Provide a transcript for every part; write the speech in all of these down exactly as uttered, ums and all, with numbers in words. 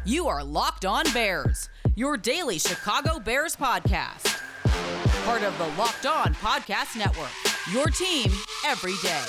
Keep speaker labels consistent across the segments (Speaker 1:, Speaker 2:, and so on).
Speaker 1: You are Locked On Bears, your daily Chicago Bears podcast. Part of the Locked On Podcast Network, your team every day.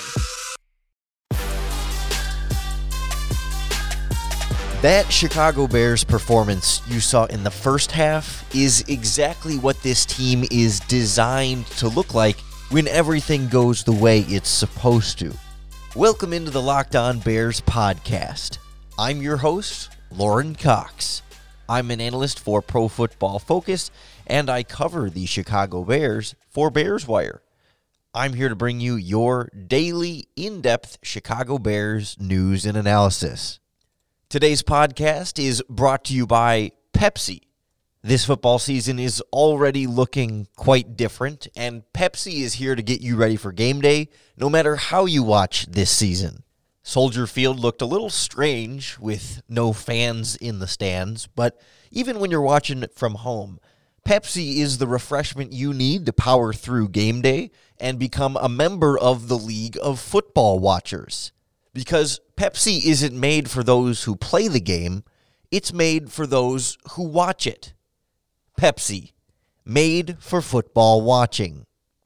Speaker 2: That Chicago Bears performance you saw in the first half is exactly what this team is designed to look like when everything goes the way it's supposed to. Welcome into the Locked On Bears podcast. I'm your host, Lauren Cox. I'm an analyst for Pro Football Focus, and I cover the Chicago Bears for Bears Wire. I'm here to bring you your daily, in-depth Chicago Bears news and analysis. Today's podcast is brought to you by Pepsi. This football season is already looking quite different, and Pepsi is here to get you ready for game day, no matter how you watch this season. Soldier Field looked a little strange with no fans in the stands, but even when you're watching it from home, Pepsi is the refreshment you need to power through game day and become a member of the League of Football Watchers. Because Pepsi isn't made for those who play the game, it's made for those who watch it. Pepsi, made for football watching.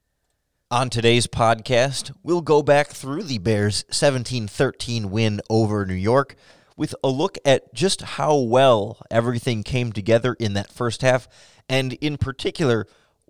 Speaker 2: On today's podcast, we'll go back through the Bears' seventeen thirteen win over New York with a look at just how well everything came together in that first half, and in particular,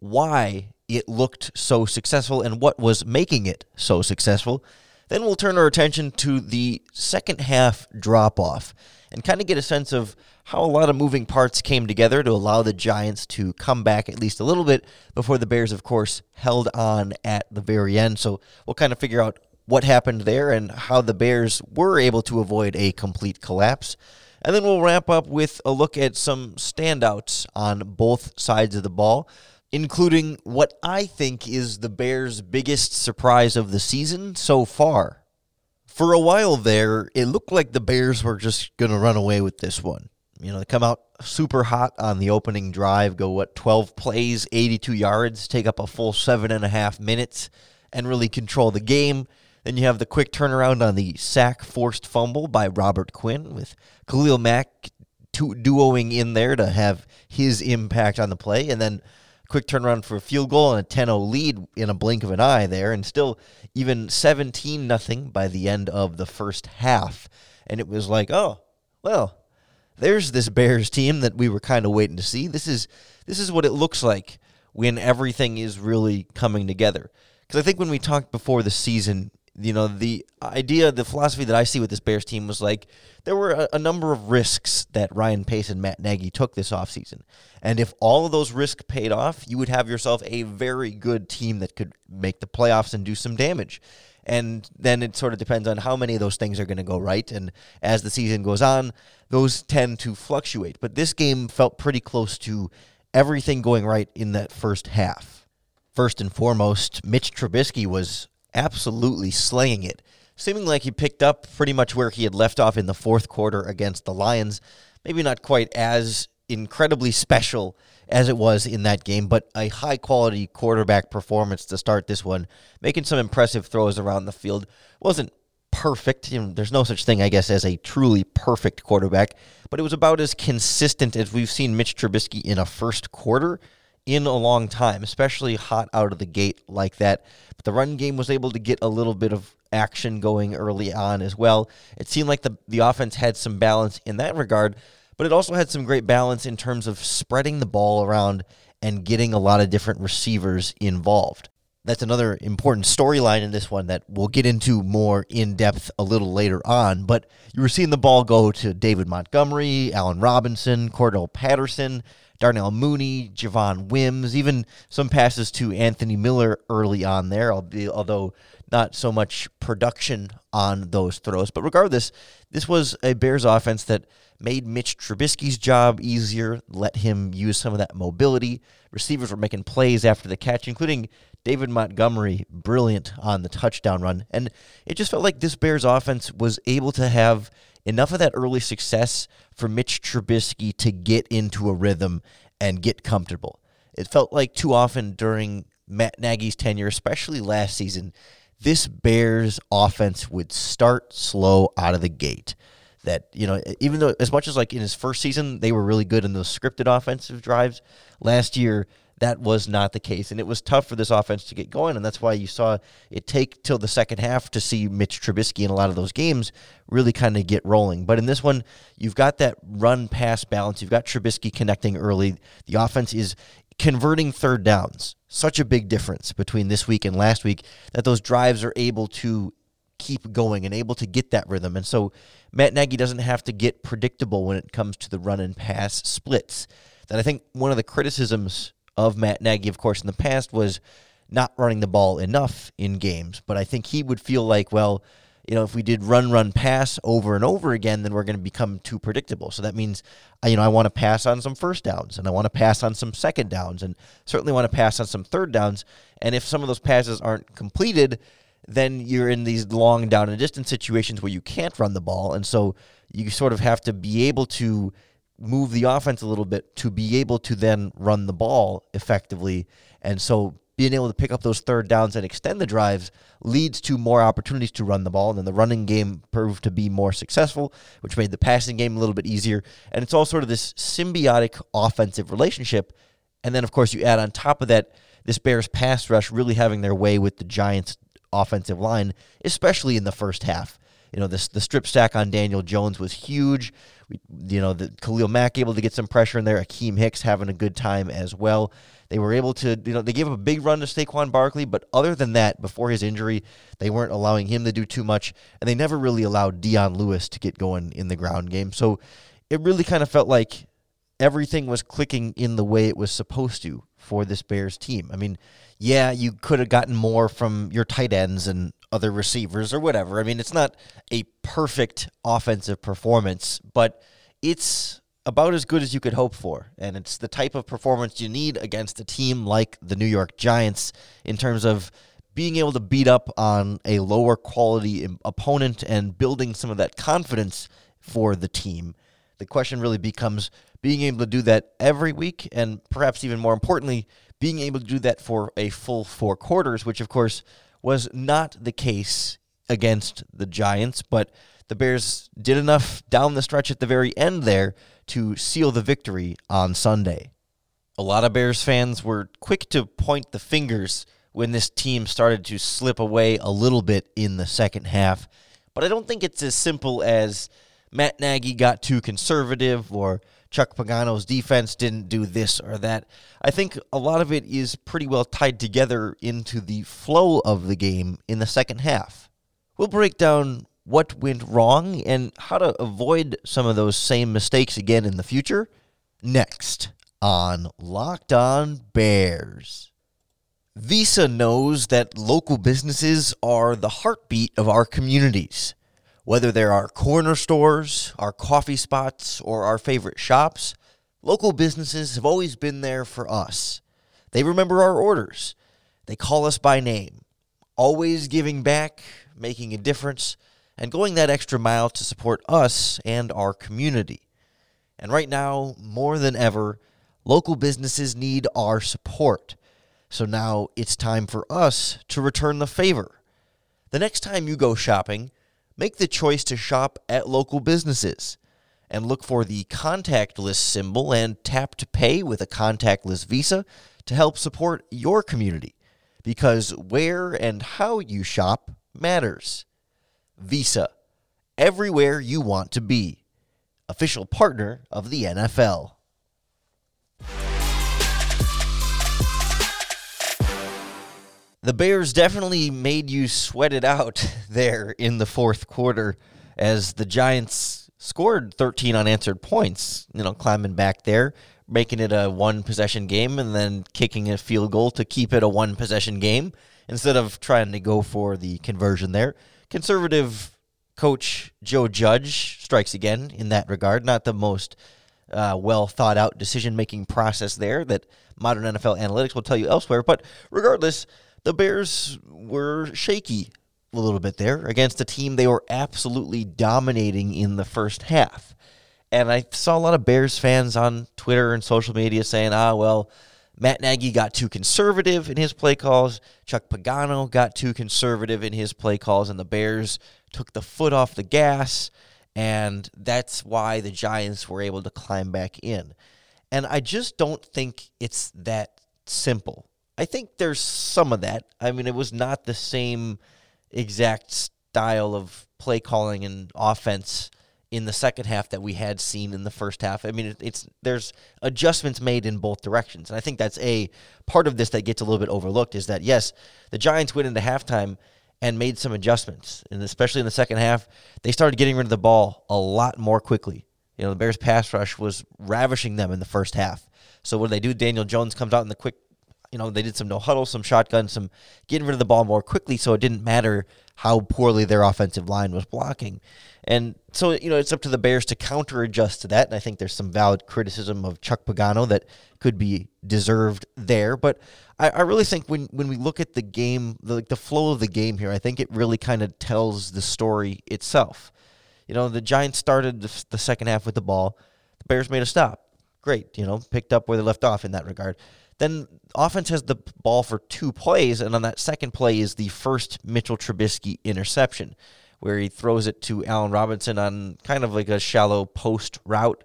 Speaker 2: why it looked so successful and what was making it so successful. Then we'll turn our attention to the second half drop-off and kind of get a sense of how a lot of moving parts came together to allow the Giants to come back at least a little bit before the Bears, of course, held on at the very end. So we'll kind of figure out what happened there and how the Bears were able to avoid a complete collapse. And then we'll wrap up with a look at some standouts on both sides of the ball, including what I think is the Bears' biggest surprise of the season so far. For a while there, it looked like the Bears were just going to run away with this one. You know, they come out super hot on the opening drive, go, what, twelve plays, eighty-two yards, take up a full seven and a half minutes, and really control the game. Then you have the quick turnaround on the sack-forced fumble by Robert Quinn, with Khalil Mack duoing in there to have his impact on the play, and then quick turnaround for a field goal and a ten oh lead in a blink of an eye there, and still even seventeen nothing by the end of the first half. And it was like, oh, well, there's this Bears team that we were kind of waiting to see. This is this is what it looks like when everything is really coming together. Because I think when we talked before the season, you know, the idea, the philosophy that I see with this Bears team was like there were a, a number of risks that Ryan Pace and Matt Nagy took this offseason. And if all of those risks paid off, you would have yourself a very good team that could make the playoffs and do some damage. And then it sort of depends on how many of those things are going to go right. And as the season goes on, those tend to fluctuate. But this game felt pretty close to everything going right in that first half. First and foremost, Mitch Trubisky was absolutely slaying it, seeming like he picked up pretty much where he had left off in the fourth quarter against the Lions. Maybe not quite as incredibly special as it was in that game, but a high-quality quarterback performance to start this one, making some impressive throws around the field. Wasn't perfect. You know, there's no such thing, I guess, as a truly perfect quarterback, but it was about as consistent as we've seen Mitch Trubisky in a first quarter in a long time, especially hot out of the gate like that. But the run game was able to get a little bit of action going early on as well. It seemed like the, the offense had some balance in that regard, but it also had some great balance in terms of spreading the ball around and getting a lot of different receivers involved. That's another important storyline in this one that we'll get into more in depth a little later on, but you were seeing the ball go to David Montgomery, Allen Robinson, Cordell Patterson, Darnell Mooney, Javon Wims, even some passes to Anthony Miller early on there, although not so much production on those throws. But regardless, this was a Bears offense that made Mitch Trubisky's job easier, let him use some of that mobility. Receivers were making plays after the catch, including David Montgomery, brilliant on the touchdown run. And it just felt like this Bears offense was able to have enough of that early success for Mitch Trubisky to get into a rhythm and get comfortable. It felt like too often during Matt Nagy's tenure, especially last season, this Bears offense would start slow out of the gate. That, you know, even though as much as like in his first season, they were really good in those scripted offensive drives, last year, that was not the case. And it was tough for this offense to get going. And that's why you saw it take till the second half to see Mitch Trubisky in a lot of those games really kind of get rolling. But in this one, you've got that run-pass balance. You've got Trubisky connecting early. The offense is converting third downs. Such a big difference between this week and last week that those drives are able to keep going and able to get that rhythm. And so Matt Nagy doesn't have to get predictable when it comes to the run and pass splits. That I think one of the criticisms of Matt Nagy, of course, in the past was not running the ball enough in games. But I think he would feel like, well, you know, if we did run, run, pass over and over again, then we're going to become too predictable. So that means, you know, I want to pass on some first downs, and I want to pass on some second downs, and certainly want to pass on some third downs. And if some of those passes aren't completed, then you're in these long down and distance situations where you can't run the ball. And so you sort of have to be able to move the offense a little bit to be able to then run the ball effectively. And so being able to pick up those third downs and extend the drives leads to more opportunities to run the ball. And then the running game proved to be more successful, which made the passing game a little bit easier. And it's all sort of this symbiotic offensive relationship. And then, of course, you add on top of that, this Bears pass rush really having their way with the Giants offensive line, especially in the first half. You know, this the strip stack on Daniel Jones was huge. We, you know, the Khalil Mack able to get some pressure in there. Akeem Hicks having a good time as well. They were able to, you know, they gave up a big run to Saquon Barkley, but other than that, before his injury, they weren't allowing him to do too much, and they never really allowed Dion Lewis to get going in the ground game. So it really kind of felt like everything was clicking in the way it was supposed to for this Bears team. I mean, yeah, you could have gotten more from your tight ends and other receivers or whatever. I mean, it's not a perfect offensive performance, but it's about as good as you could hope for. And it's the type of performance you need against a team like the New York Giants in terms of being able to beat up on a lower quality opponent and building some of that confidence for the team. The question really becomes being able to do that every week, and perhaps even more importantly, being able to do that for a full four quarters, which of course was not the case against the Giants, but the Bears did enough down the stretch at the very end there to seal the victory on Sunday. A lot of Bears fans were quick to point the fingers when this team started to slip away a little bit in the second half, but I don't think it's as simple as Matt Nagy got too conservative or Chuck Pagano's defense didn't do this or that. I think a lot of it is pretty well tied together into the flow of the game in the second half. We'll break down what went wrong and how to avoid some of those same mistakes again in the future next on Locked On Bears. Visa knows that local businesses are the heartbeat of our communities. Whether they're our corner stores, our coffee spots, or our favorite shops, local businesses have always been there for us. They remember our orders. They call us by name, always giving back, making a difference, and going that extra mile to support us and our community. And right now, more than ever, local businesses need our support. So now it's time for us to return the favor. The next time you go shopping, make the choice to shop at local businesses and look for the contactless symbol and tap to pay with a contactless Visa to help support your community, because where and how you shop matters. Visa, everywhere you want to be. Official partner of the N F L. The Bears definitely made you sweat it out there in the fourth quarter as the Giants scored thirteen unanswered points, you know, climbing back there, making it a one-possession game and then kicking a field goal to keep it a one-possession game instead of trying to go for the conversion there. Conservative coach Joe Judge strikes again in that regard. Not the most uh, well-thought-out decision-making process there that modern N F L analytics will tell you elsewhere, but regardless, the Bears were shaky a little bit there against a team they were absolutely dominating in the first half. And I saw a lot of Bears fans on Twitter and social media saying, ah, well, Matt Nagy got too conservative in his play calls. Chuck Pagano got too conservative in his play calls, and the Bears took the foot off the gas. And that's why the Giants were able to climb back in. And I just don't think it's that simple. I think there's some of that. I mean, it was not the same exact style of play calling and offense in the second half that we had seen in the first half. I mean, it, it's there's adjustments made in both directions. And I think that's a part of this that gets a little bit overlooked is that, yes, the Giants went into halftime and made some adjustments. And especially in the second half, they started getting rid of the ball a lot more quickly. You know, the Bears pass rush was ravishing them in the first half. So what do they do? Daniel Jones comes out in the quick, you know, they did some no huddle, some shotgun, some getting rid of the ball more quickly, so it didn't matter how poorly their offensive line was blocking. And so, you know, it's up to the Bears to counter adjust to that. And I think there's some valid criticism of Chuck Pagano that could be deserved there. But I, I really think when, when we look at the game, the, like the flow of the game here, I think it really kind of tells the story itself. You know, the Giants started the, the second half with the ball. The Bears made a stop. Great, you know, picked up where they left off in that regard. Then offense has the ball for two plays, and on that second play is the first Mitchell Trubisky interception, where he throws it to Allen Robinson on kind of like a shallow post route,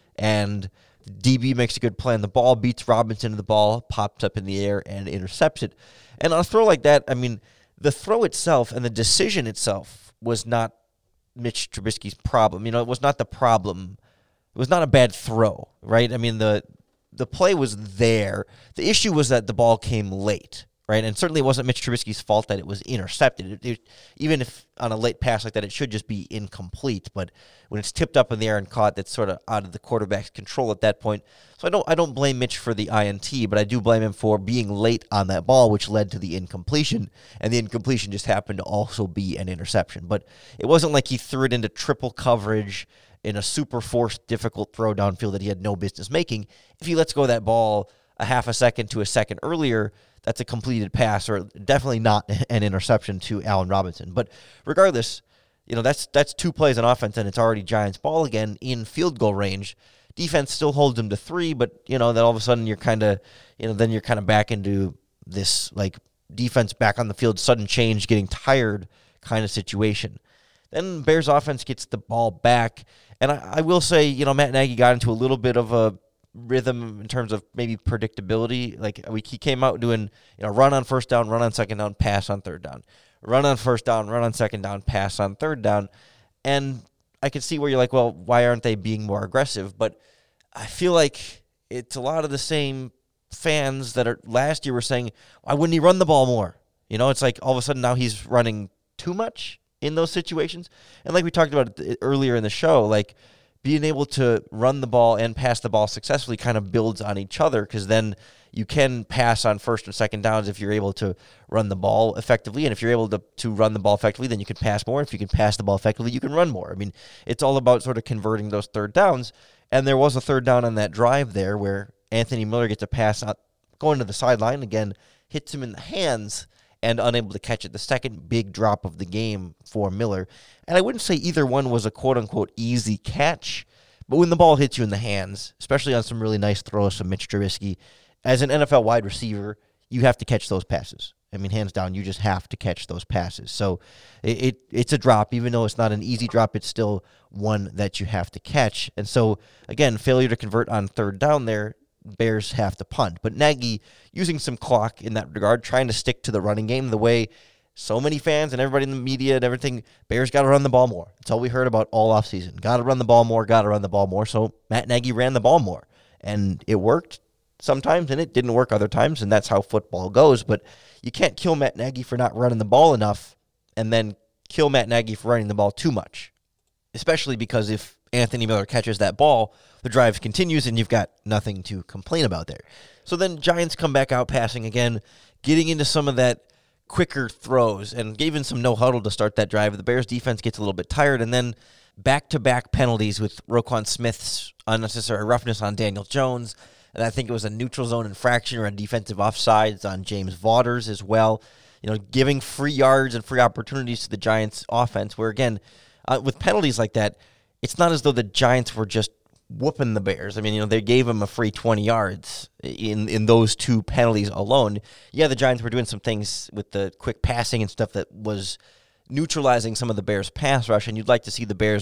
Speaker 2: and D B makes a good play, and the ball beats Robinson, and the ball pops up in the air and intercepts it. And on a throw like that, I mean, the throw itself and the decision itself was not Mitch Trubisky's problem. You know, it was not the problem. It was not a bad throw, right? I mean, the the play was there. The issue was that the ball came late, right? And certainly it wasn't Mitch Trubisky's fault that it was intercepted. It, it, even if on a late pass like that, it should just be incomplete. But when it's tipped up in the air and caught, that's sort of out of the quarterback's control at that point. So I don't I don't blame Mitch for the I N T, but I do blame him for being late on that ball, which led to the incompletion. And the incompletion just happened to also be an interception. But it wasn't like he threw it into triple coverage in a super forced, difficult throw downfield that he had no business making. If he lets go of that ball a half a second to a second earlier, that's a completed pass, or definitely not an interception to Allen Robinson. But regardless, you know, that's that's two plays on offense, and it's already Giants ball again in field goal range. Defense still holds them to three, but, you know, then all of a sudden you're kind of, you know, then you're kind of back into this, like, defense back on the field, sudden change, getting tired kind of situation. Then Bears offense gets the ball back. And I, I will say, you know, Matt Nagy got into a little bit of a rhythm in terms of maybe predictability. Like, we, he came out doing, you know, run on first down, run on second down, pass on third down. Run on first down, run on second down, pass on third down. And I could see where you're like, well, why aren't they being more aggressive? But I feel like it's a lot of the same fans that are last year were saying, why wouldn't he run the ball more? You know, it's like all of a sudden now he's running too much in those situations. And like we talked about earlier in the show, like being able to run the ball and pass the ball successfully kind of builds on each other, because then you can pass on first and second downs if you're able to run the ball effectively. And if you're able to, to run the ball effectively, then you can pass more. If you can pass the ball effectively, you can run more. I mean, it's all about sort of converting those third downs. And there was a third down on that drive there where Anthony Miller gets a pass out, going to the sideline, again, hits him in the hands, and unable to catch it. The second big drop of the game for Miller. And I wouldn't say either one was a quote-unquote easy catch, but when the ball hits you in the hands, especially on some really nice throws from Mitch Trubisky, as an N F L wide receiver, you have to catch those passes. I mean, hands down, you just have to catch those passes. So it, it it's a drop. Even though it's not an easy drop, it's still one that you have to catch. And so, again, failure to convert on third down there, Bears have to punt. But Nagy using some clock in that regard, trying to stick to the running game the way so many fans and everybody in the media and everything, Bears got to run the ball more. That's all we heard about all offseason. Got to run the ball more, got to run the ball more. So Matt Nagy ran the ball more. And it worked sometimes, and it didn't work other times, and that's how football goes. But you can't kill Matt Nagy for not running the ball enough and then kill Matt Nagy for running the ball too much, especially because if Anthony Miller catches that ball, the drive continues, and you've got nothing to complain about there. So then Giants come back out passing again, getting into some of that quicker throws, and gave in some no-huddle to start that drive. The Bears defense gets a little bit tired, and then back-to-back penalties with Roquan Smith's unnecessary roughness on Daniel Jones, and I think it was a neutral zone infraction or a defensive offsides on James Vaughters as well. You know, giving free yards and free opportunities to the Giants offense, where, again, uh, with penalties like that, it's not as though the Giants were just whooping the Bears. I mean, you know, they gave them a free twenty yards in, in those two penalties alone. Yeah, the Giants were doing some things with the quick passing and stuff that was neutralizing some of the Bears' pass rush, and you'd like to see the Bears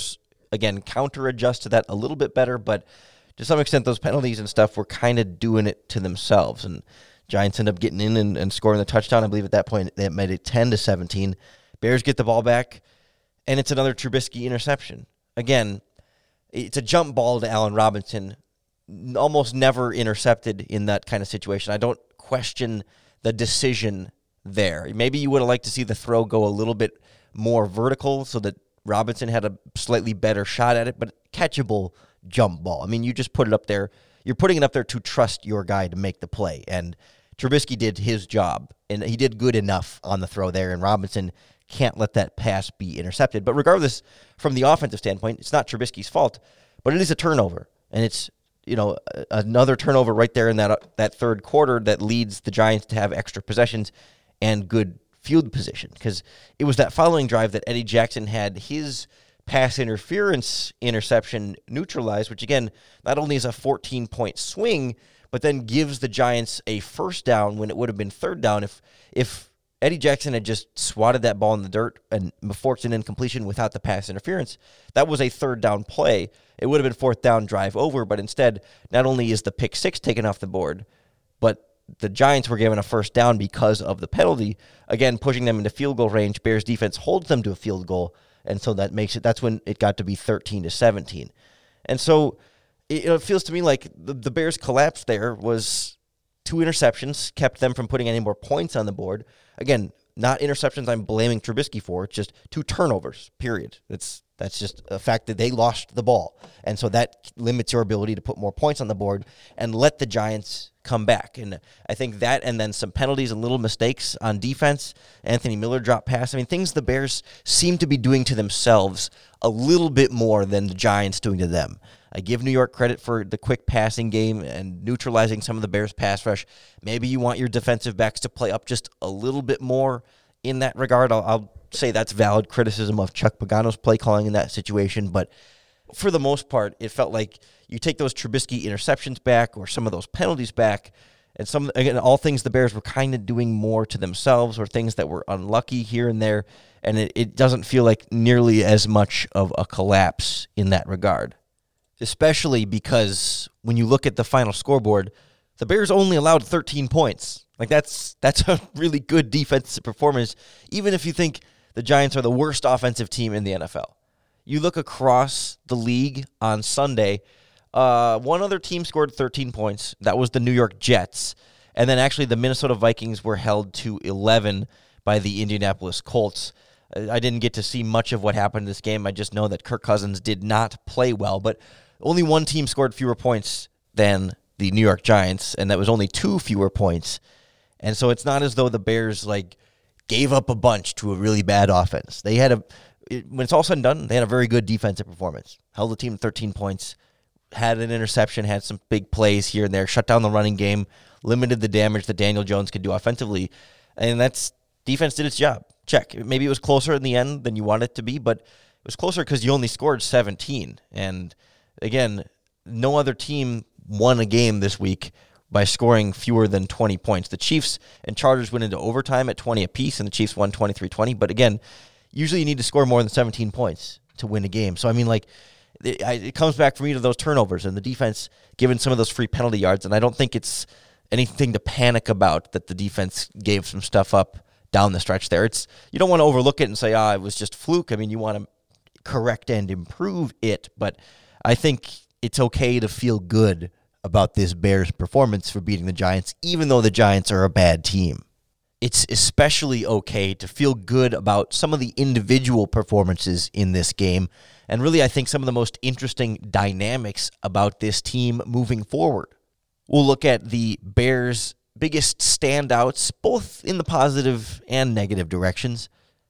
Speaker 2: again, counter-adjust to that a little bit better, but to some extent, those penalties and stuff were kind of doing it to themselves, and Giants end up getting in and, and scoring the touchdown. I believe at that point, they made it ten to seventeen. Bears get the ball back, and it's another Trubisky interception. Again, it's a jump ball to Allen Robinson, almost never intercepted in that kind of situation. I don't question the decision there. Maybe you would have liked to see the throw go a little bit more vertical so that Robinson had a slightly better shot at it, but catchable jump ball. I mean, you just put it up there. You're putting it up there to trust your guy to make the play, and Trubisky did his job, and he did good enough on the throw there, and Robinson can't let that pass be intercepted. But regardless, from the offensive standpoint, it's not Trubisky's fault, but it is a turnover, and it's, you know, another turnover right there in that that third quarter that leads the Giants to have extra possessions and good field position, because it was that following drive that Eddie Jackson had his pass interference interception neutralized, which, again, not only is a fourteen-point swing, but then gives the Giants a first down when it would have been third down. If if Eddie Jackson had just swatted that ball in the dirt and forced an incompletion without the pass interference, that was a third down play. It would have been fourth down, drive over, but instead, not only is the pick six taken off the board, but the Giants were given a first down because of the penalty, again, pushing them into field goal range. Bears defense holds them to a field goal, and so that makes it, that's when it got to be thirteen to seventeen. And so it, it feels to me like the, the Bears' collapse there was two interceptions, kept them from putting any more points on the board. Again, not interceptions I'm blaming Trubisky for. It's just two turnovers, period. It's That's just a fact that they lost the ball. And so that limits your ability to put more points on the board and let the Giants come back. And I think that, and then some penalties and little mistakes on defense. Anthony Miller dropped pass. I mean, things the Bears seem to be doing to themselves a little bit more than the Giants doing to them. I give New York credit for the quick passing game and neutralizing some of the Bears' pass rush. Maybe you want your defensive backs to play up just a little bit more in that regard. I'll, I'll say that's valid criticism of Chuck Pagano's play calling in that situation, but for the most part, it felt like you take those Trubisky interceptions back or some of those penalties back, and some, again, all things the Bears were kind of doing more to themselves or things that were unlucky here and there, and it, it doesn't feel like nearly as much of a collapse in that regard, especially because when you look at the final scoreboard, the Bears only allowed thirteen points. Like, that's that's a really good defensive performance, even if you think the Giants are the worst offensive team in the N F L. You look across the league on Sunday, uh, one other team scored thirteen points. That was the New York Jets. And then actually the Minnesota Vikings were held to eleven by the Indianapolis Colts. I didn't get to see much of what happened in this game. I just know that Kirk Cousins did not play well. But only one team scored fewer points than the New York Giants, and that was only two fewer points. And so it's not as though the Bears, like, gave up a bunch to a really bad offense. They had a, it, when it's all said and done, they had a very good defensive performance. Held the team to thirteen points, had an interception, had some big plays here and there, shut down the running game, limited the damage that Daniel Jones could do offensively. And that's, defense did its job. Check. Maybe it was closer in the end than you wanted it to be, but it was closer because you only scored seventeen. And again, no other team won a game this week by scoring fewer than twenty points. The Chiefs and Chargers went into overtime at twenty apiece, and the Chiefs won twenty-three twenty. But again, usually you need to score more than seventeen points to win a game. So, I mean, like, it, it comes back for me to those turnovers and the defense giving some of those free penalty yards. And I don't think it's anything to panic about that the defense gave some stuff up down the stretch there. It's, you don't want to overlook it and say, ah, it was just fluke. I mean, you want to correct and improve it. But I think it's okay to feel good about this Bears performance for beating the Giants, even though the Giants are a bad team. It's especially okay to feel good about some of the individual performances in this game, and really I think some of the most interesting dynamics about this team moving forward. We'll look at the Bears' biggest standouts, both in the positive and negative directions,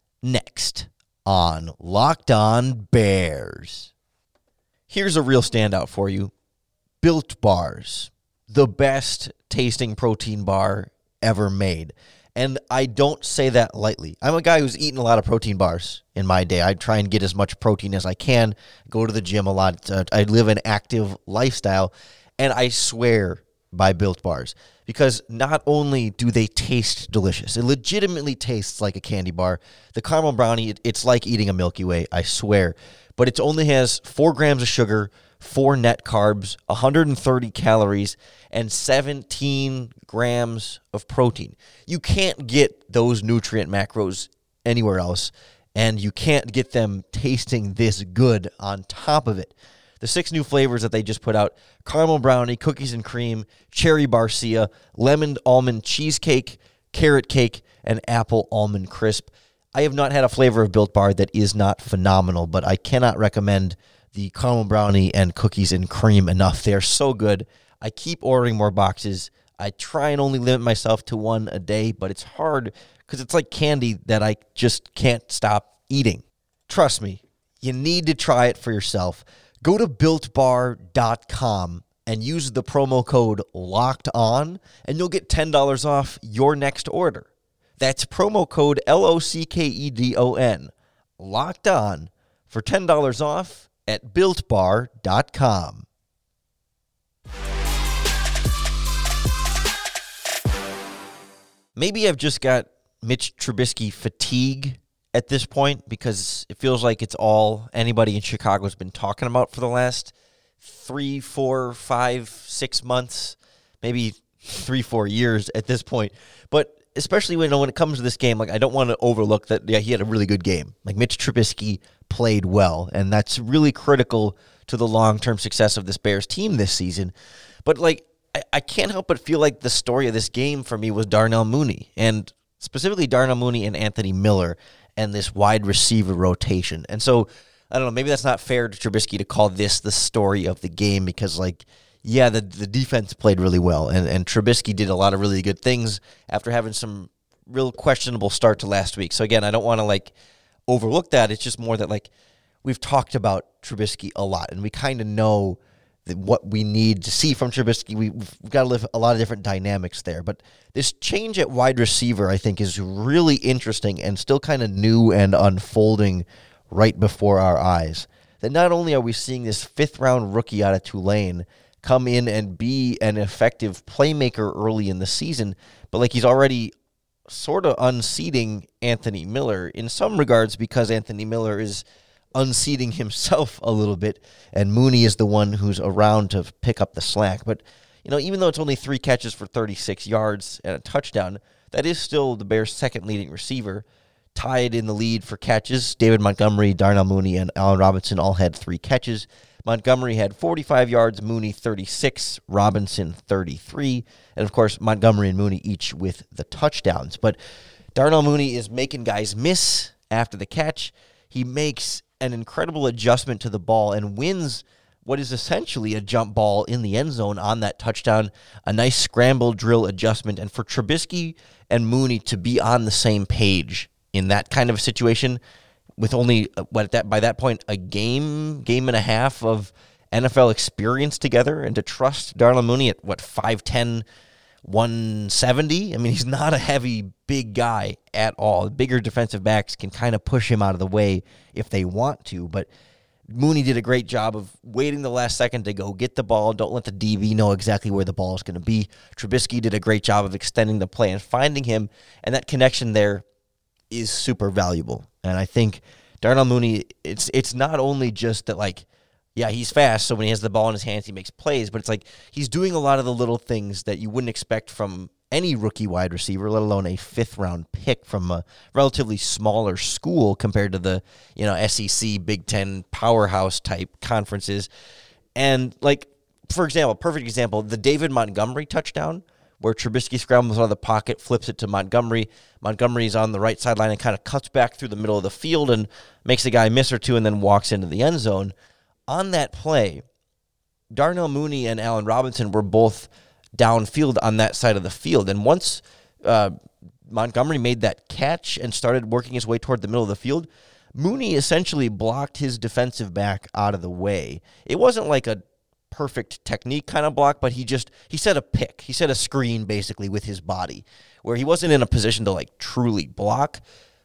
Speaker 2: next on Locked On Bears. Here's a real standout for you. Built Bars, the best tasting protein bar ever made. And I don't say that lightly. I'm a guy who's eaten a lot of protein bars in my day. I try and get as much protein as I can, go to the gym a lot. Uh, I live an active lifestyle, and I swear by Built Bars, because not only do they taste delicious, it legitimately tastes like a candy bar. The caramel brownie, it, it's like eating a Milky Way, I swear. But it only has four grams of sugar, four net carbs, one hundred thirty calories, and seventeen grams of protein. You can't get those nutrient macros anywhere else, and you can't get them tasting this good on top of it. The six new flavors that they just put out: caramel brownie, cookies and cream, cherry barcia, lemon almond cheesecake, carrot cake, and apple almond crisp. I have not had a flavor of Built Bar that is not phenomenal, but I cannot recommend the caramel brownie and cookies and cream enough. They are so good. I keep ordering more boxes. I try and only limit myself to one a day, but it's hard because it's like candy that I just can't stop eating. Trust me, you need to try it for yourself. Go to built bar dot com and use the promo code LOCKEDON, and you'll get ten dollars off your next order. That's promo code L O C K E D O N, Locked On, for ten dollars off at built bar dot com. Maybe I've just got Mitch Trubisky fatigue at this point, because it feels like it's all anybody in Chicago has been talking about for the last three, four, five, six months, maybe three, four years at this point. But especially when, you know, when it comes to this game, like, I don't want to overlook that, yeah, he had a really good game. Like, Mitch Trubisky played well, and that's really critical to the long-term success of this Bears team this season. But, like, I, I can't help but feel like the story of this game for me was Darnell Mooney, and specifically Darnell Mooney and Anthony Miller, and this wide receiver rotation. And so, I don't know, maybe that's not fair to Trubisky to call this the story of the game, because, like, yeah, the the defense played really well, and, and Trubisky did a lot of really good things after having some real questionable start to last week. So, again, I don't want to, like, overlook that. It's just more that, like, we've talked about Trubisky a lot, and we kind of know that what we need to see from Trubisky. We, we've got to live a lot of different dynamics there. But this change at wide receiver, I think, is really interesting and still kind of new and unfolding right before our eyes. That not only are we seeing this fifth-round rookie out of Tulane come in and be an effective playmaker early in the season, but, like, he's already sort of unseating Anthony Miller in some regards, because Anthony Miller is unseating himself a little bit, and Mooney is the one who's around to pick up the slack. But, you know, even though it's only three catches for thirty-six yards and a touchdown, that is still the Bears' second leading receiver. Tied in the lead for catches, David Montgomery, Darnell Mooney, and Allen Robinson all had three catches. Montgomery had forty-five yards, Mooney thirty-six, Robinson thirty-three, and of course Montgomery and Mooney each with the touchdowns. But Darnell Mooney is making guys miss after the catch. He makes an incredible adjustment to the ball and wins what is essentially a jump ball in the end zone on that touchdown, a nice scramble drill adjustment. And for Trubisky and Mooney to be on the same page in that kind of situation, with only, what at that by that point, a game, game and a half of N F L experience together, and to trust Darnell Mooney at, what, five ten, one seventy? I mean, he's not a heavy, big guy at all. Bigger defensive backs can kind of push him out of the way if they want to, but Mooney did a great job of waiting the last second to go get the ball. Don't let the D B know exactly where the ball is going to be. Trubisky did a great job of extending the play and finding him, and that connection there is super valuable. And I think Darnell Mooney, it's it's not only just that, like, yeah, he's fast, so when he has the ball in his hands, he makes plays, but it's like he's doing a lot of the little things that you wouldn't expect from any rookie wide receiver, let alone a fifth-round pick from a relatively smaller school compared to the, you know, S E C, Big Ten powerhouse-type conferences. And, like, for example, perfect example, the David Montgomery touchdown, where Trubisky scrambles out of the pocket, flips it to Montgomery. Montgomery's on the right sideline and kind of cuts back through the middle of the field and makes a guy miss or two and then walks into the end zone. On that play, Darnell Mooney and Allen Robinson were both downfield on that side of the field. And once uh, Montgomery made that catch and started working his way toward the middle of the field, Mooney essentially blocked his defensive back out of the way. It wasn't like a perfect technique kind of block, but he just, he set a pick. He set a screen basically with his body where he wasn't in a position to, like, truly block,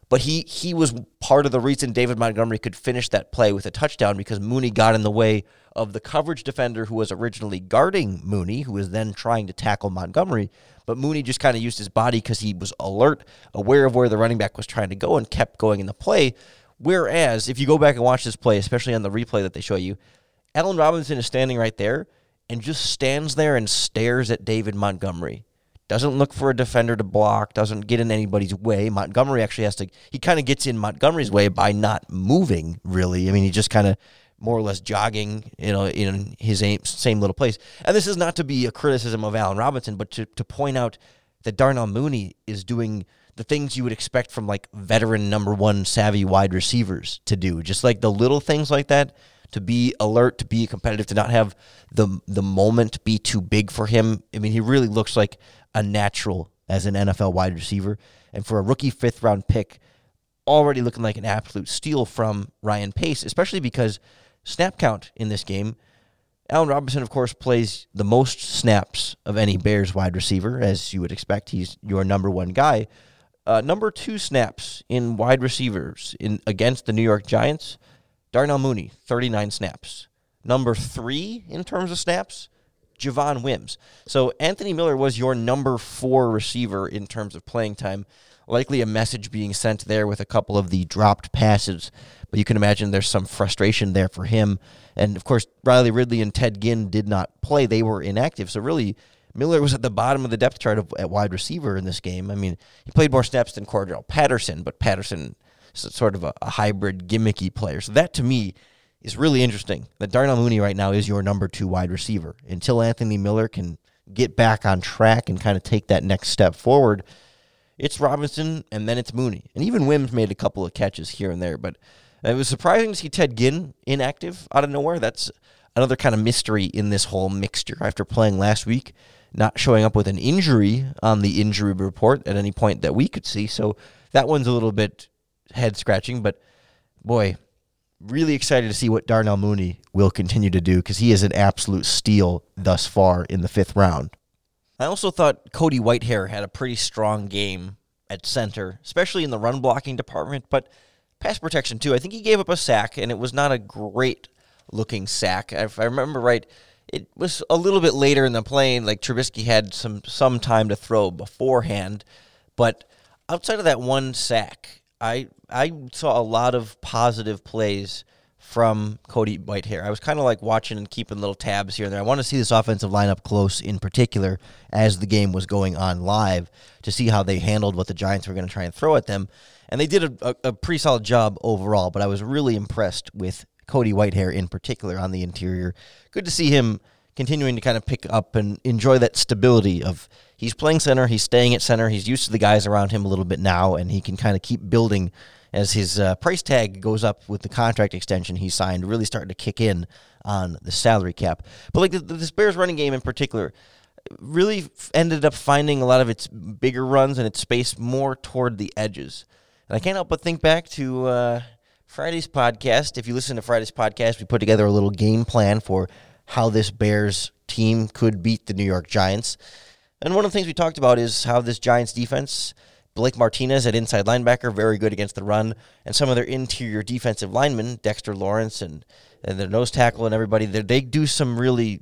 Speaker 2: But he he was part of the reason David Montgomery could finish that play with a touchdown, because Mooney got in the way of the coverage defender who was originally guarding Mooney, who was then trying to tackle Montgomery. But Mooney just kind of used his body because he was alert, aware of where the running back was trying to go, and kept going in the play. Whereas, if you go back and watch this play, especially on the replay that they show you, Allen Robinson is standing right there and just stands there and stares at David Montgomery. Doesn't look for a defender to block, doesn't get in anybody's way. Montgomery actually has to, he kind of gets in Montgomery's way by not moving, really. I mean, he just kind of more or less jogging, you know, in his same little place. And this is not to be a criticism of Allen Robinson, but to, to point out that Darnell Mooney is doing the things you would expect from, like, veteran number one savvy wide receivers to do. Just like the little things like that, to be alert, to be competitive, to not have the the moment be too big for him. I mean, he really looks like a natural as an N F L wide receiver. And for a rookie fifth-round pick, already looking like an absolute steal from Ryan Pace, especially because snap count in this game, Allen Robinson, of course, plays the most snaps of any Bears wide receiver, as you would expect. He's your number one guy. Uh, number two snaps in wide receivers in against the New York Giants, Darnell Mooney, thirty-nine snaps. Number three in terms of snaps, Javon Wims. So Anthony Miller was your number four receiver in terms of playing time. Likely a message being sent there with a couple of the dropped passes. But you can imagine there's some frustration there for him. And, of course, Riley Ridley and Ted Ginn did not play. They were inactive. So, really, Miller was at the bottom of the depth chart of, at wide receiver in this game. I mean, he played more snaps than Cordell Patterson, but Patterson is sort of a, a hybrid, gimmicky player. So that, to me, is really interesting, that Darnell Mooney right now is your number two wide receiver. Until Anthony Miller can get back on track and kind of take that next step forward, it's Robinson, and then it's Mooney. And even Wims made a couple of catches here and there, but it was surprising to see Ted Ginn inactive out of nowhere. That's another kind of mystery in this whole mixture. After playing last week, not showing up with an injury on the injury report at any point that we could see. So that one's a little bit head-scratching, but boy, really excited to see what Darnell Mooney will continue to do, because he is an absolute steal thus far in the fifth round. I also thought Cody Whitehair had a pretty strong game at center, especially in the run-blocking department, but pass protection, too. I think he gave up a sack, and it was not a great-looking sack. If I remember right, it was a little bit later in the play, like Trubisky had some, some time to throw beforehand. But outside of that one sack, I I saw a lot of positive plays from Cody Whitehair. I was kind of like watching and keeping little tabs here and there. I want to see this offensive line up close in particular as the game was going on live to see how they handled what the Giants were going to try and throw at them. And they did a, a, a pretty solid job overall, but I was really impressed with Cody Whitehair in particular on the interior. Good to see him continuing to kind of pick up and enjoy that stability of he's playing center, he's staying at center, he's used to the guys around him a little bit now, and he can kind of keep building as his uh, price tag goes up with the contract extension he signed, really starting to kick in on the salary cap. But like the, this Bears running game in particular really f- ended up finding a lot of its bigger runs and its space more toward the edges. And I can't help but think back to uh, Friday's podcast. If you listen to Friday's podcast, we put together a little game plan for how this Bears team could beat the New York Giants. And one of the things we talked about is how this Giants defense, Blake Martinez at inside linebacker, very good against the run, and some of their interior defensive linemen, Dexter Lawrence and, and their nose tackle and everybody, they do some really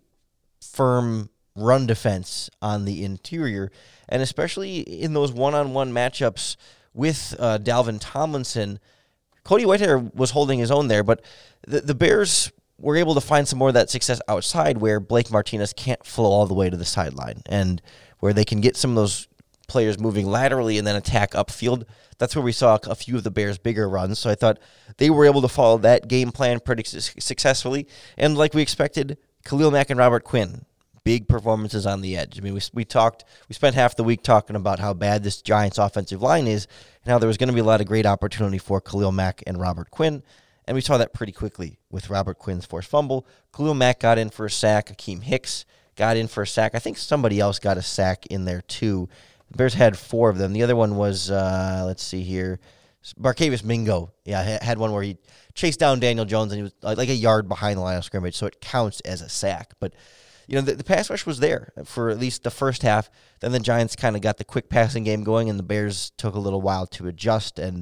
Speaker 2: firm run defense on the interior. And especially in those one-on-one matchups with uh, Dalvin Tomlinson, Cody Whitehair was holding his own there, but the, the Bears were able to find some more of that success outside where Blake Martinez can't flow all the way to the sideline, and where they can get some of those players moving laterally and then attack upfield. That's where we saw a few of the Bears' bigger runs. So I thought they were able to follow that game plan pretty su- successfully. And like we expected, Khalil Mack and Robert Quinn, big performances on the edge. I mean, we we talked, we spent half the week talking about how bad this Giants offensive line is and how there was going to be a lot of great opportunity for Khalil Mack and Robert Quinn. And we saw that pretty quickly with Robert Quinn's forced fumble. Khalil Mack got in for a sack. Akeem Hicks got in for a sack. I think somebody else got a sack in there too. The Bears had four of them. The other one was, uh, let's see here, Barkevius Mingo. Yeah, had one where he chased down Daniel Jones and he was like a yard behind the line of scrimmage, so it counts as a sack. But, you know, the, the pass rush was there for at least the first half. Then the Giants kind of got the quick passing game going, and the Bears took a little while to adjust. And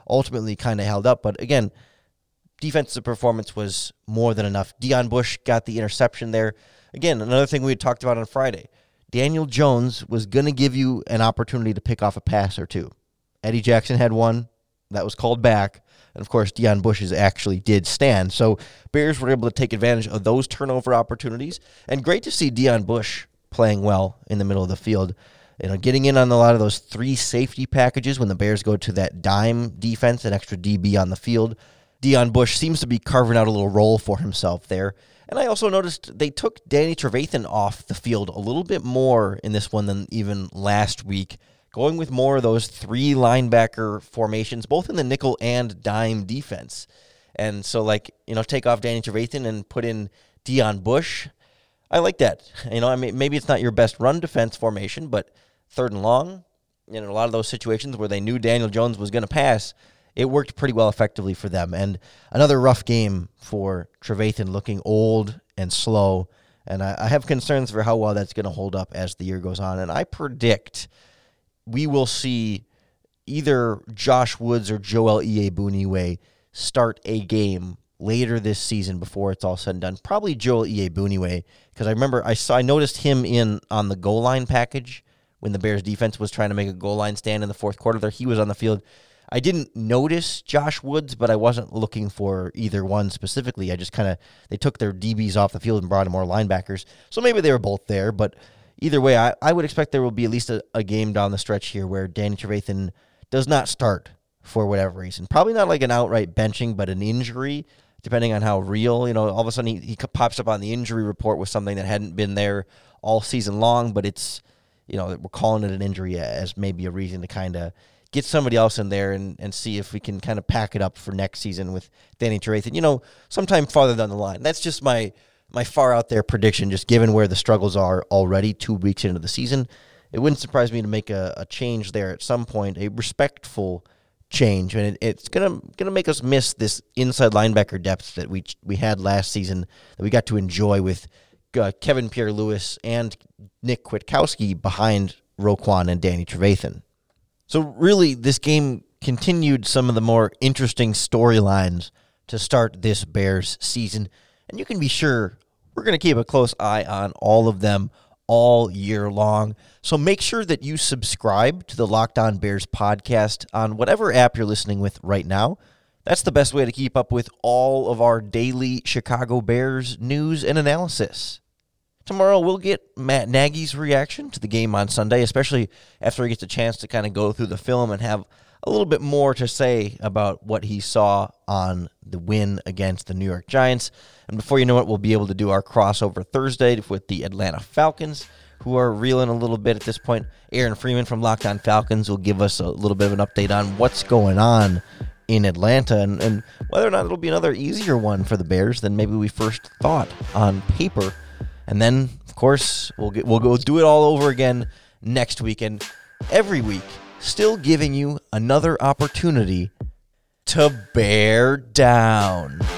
Speaker 2: ultimately kind of held up. But again, defensive performance was more than enough. Deon Bush got the interception there. Again, another thing we had talked about on Friday. Daniel Jones was going to give you an opportunity to pick off a pass or two. Eddie Jackson had one that was called back. And, of course, Deon Bush's actually did stand. So Bears were able to take advantage of those turnover opportunities. And great to see Deon Bush playing well in the middle of the field. You know, getting in on a lot of those three safety packages when the Bears go to that dime defense, an extra D B on the field. Deon Bush seems to be carving out a little role for himself there. And I also noticed they took Danny Trevathan off the field a little bit more in this one than even last week, going with more of those three linebacker formations, both in the nickel and dime defense. And so, like, you know, take off Danny Trevathan and put in Deon Bush. I like that. You know, I mean, maybe it's not your best run defense formation, but third and long, in a lot of those situations where they knew Daniel Jones was going to pass, it worked pretty well effectively for them. And another rough game for Trevathan, looking old and slow. And I, I have concerns for how well that's going to hold up as the year goes on. And I predict we will see either Josh Woods or Joel Iyiegbuniwe start a game later this season before it's all said and done. Probably Joel Iyiegbuniwe, because I remember I saw I noticed him in on the goal line package when the Bears defense was trying to make a goal line stand in the fourth quarter there. He was on the field. I didn't notice Josh Woods, but I wasn't looking for either one specifically. I just kind of, they took their D Bs off the field and brought in more linebackers. So maybe they were both there, but either way, I, I would expect there will be at least a, a game down the stretch here where Danny Trevathan does not start for whatever reason. Probably not like an outright benching, but an injury, depending on how real. You know, all of a sudden he, he pops up on the injury report with something that hadn't been there all season long, but it's, you know, we're calling it an injury as maybe a reason to kind of get somebody else in there and, and see if we can kind of pack it up for next season with Danny Trevathan, you know, sometime farther down the line. That's just my my far out there prediction, just given where the struggles are already two weeks into the season. It wouldn't surprise me to make a, a change there at some point, a respectful change, and it, it's gonna gonna make us miss this inside linebacker depth that we we had last season that we got to enjoy with uh, Kevin Pierre-Louis and Nick Kwiatkowski behind Roquan and Danny Trevathan. So really, this game continued some of the more interesting storylines to start this Bears season, and you can be sure we're going to keep a close eye on all of them all year long. So make sure that you subscribe to the Locked On Bears podcast on whatever app you're listening with right now. That's the best way to keep up with all of our daily Chicago Bears news and analysis. Tomorrow we'll get Matt Nagy's reaction to the game on Sunday, especially after he gets a chance to kind of go through the film and have a little bit more to say about what he saw on the win against the New York Giants. And before you know it, we'll be able to do our crossover Thursday with the Atlanta Falcons, who are reeling a little bit at this point. Aaron Freeman from Locked On Falcons will give us a little bit of an update on what's going on in Atlanta and, and whether or not it'll be another easier one for the Bears than maybe we first thought on paper. And then, of course, we'll get, we'll go do it all over again next week. And every week, still giving you another opportunity to bear down.